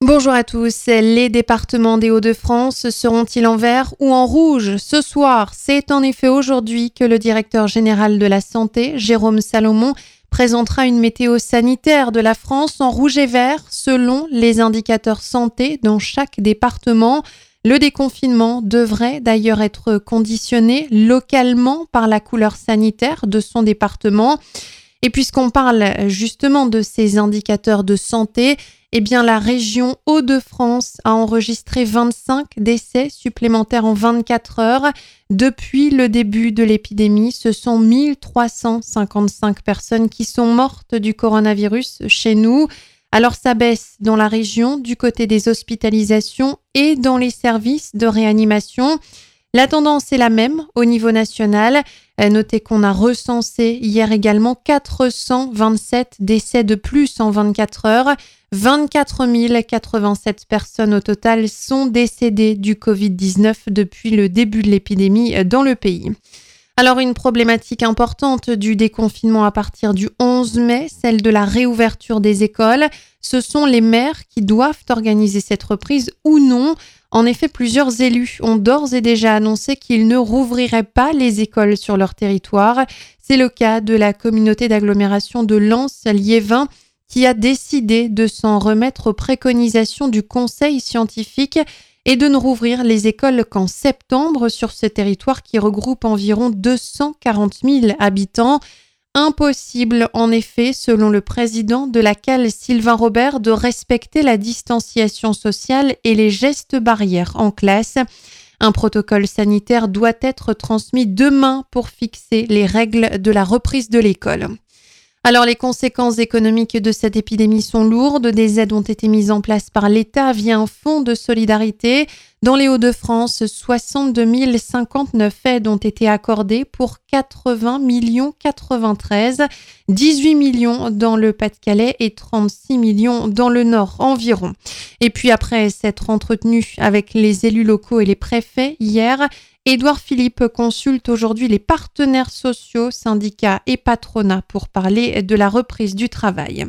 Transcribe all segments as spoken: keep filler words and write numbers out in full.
Bonjour à tous. Les départements des Hauts-de-France seront-ils en vert ou en rouge ce soir? C'est en effet aujourd'hui que le directeur général de la Santé, Jérôme Salomon, présentera une météo sanitaire de la France en rouge et vert selon les indicateurs santé dans chaque département. Le déconfinement devrait d'ailleurs être conditionné localement par la couleur sanitaire de son département. Et puisqu'on parle justement de ces indicateurs de santé, eh bien la région Hauts-de-France a enregistré vingt-cinq décès supplémentaires en vingt-quatre heures. Depuis le début de l'épidémie, ce sont mille trois cent cinquante-cinq personnes qui sont mortes du coronavirus chez nous. Alors ça baisse dans la région du côté des hospitalisations et dans les services de réanimation. La tendance est la même au niveau national. Notez qu'on a recensé hier également quatre cent vingt-sept décès de plus en vingt-quatre heures. vingt-quatre mille quatre-vingt-sept personnes au total sont décédées du covid dix-neuf depuis le début de l'épidémie dans le pays. Alors une problématique importante du déconfinement à partir du onze mai, celle de la réouverture des écoles. Ce sont les maires qui doivent organiser cette reprise ou non. En effet, plusieurs élus ont d'ores et déjà annoncé qu'ils ne rouvriraient pas les écoles sur leur territoire. C'est le cas de la communauté d'agglomération de Lens-Liévin qui a décidé de s'en remettre aux préconisations du conseil scientifique et de ne rouvrir les écoles qu'en septembre sur ce territoire qui regroupe environ deux cent quarante mille habitants. Impossible, en effet, selon le président de la C A L, Sylvain Robert, de respecter la distanciation sociale et les gestes barrières en classe. Un protocole sanitaire doit être transmis demain pour fixer les règles de la reprise de l'école. Alors, les conséquences économiques de cette épidémie sont lourdes. Des aides ont été mises en place par l'État via un fonds de solidarité. Dans les Hauts-de-France, soixante-deux mille cinquante-neuf aides ont été accordées pour quatre-vingts millions quatre-vingt-treize, dix-huit millions dans le Pas-de-Calais et trente-six millions dans le Nord environ. Et puis après s'être entretenu avec les élus locaux et les préfets hier, Édouard Philippe consulte aujourd'hui les partenaires sociaux, syndicats et patronats pour parler de la reprise du travail.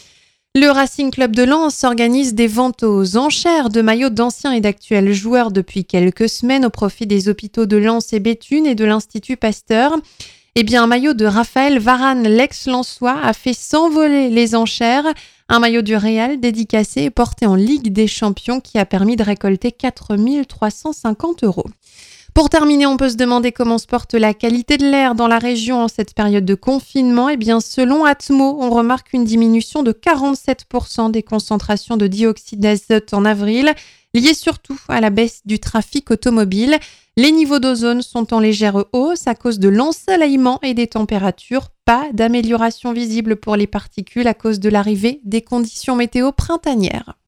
Le Racing Club de Lens organise des ventes aux enchères de maillots d'anciens et d'actuels joueurs depuis quelques semaines au profit des hôpitaux de Lens et Béthune et de l'Institut Pasteur. Eh bien, un maillot de Raphaël Varane, l'ex-lensois, a fait s'envoler les enchères. Un maillot du Real dédicacé et porté en Ligue des Champions qui a permis de récolter quatre mille trois cent cinquante euros. Pour terminer, on peut se demander comment se porte la qualité de l'air dans la région en cette période de confinement. Eh bien, selon Atmo, on remarque une diminution de quarante-sept pour cent des concentrations de dioxyde d'azote en avril, liée surtout à la baisse du trafic automobile. Les niveaux d'ozone sont en légère hausse à cause de l'ensoleillement et des températures. Pas d'amélioration visible pour les particules à cause de l'arrivée des conditions météo printanières.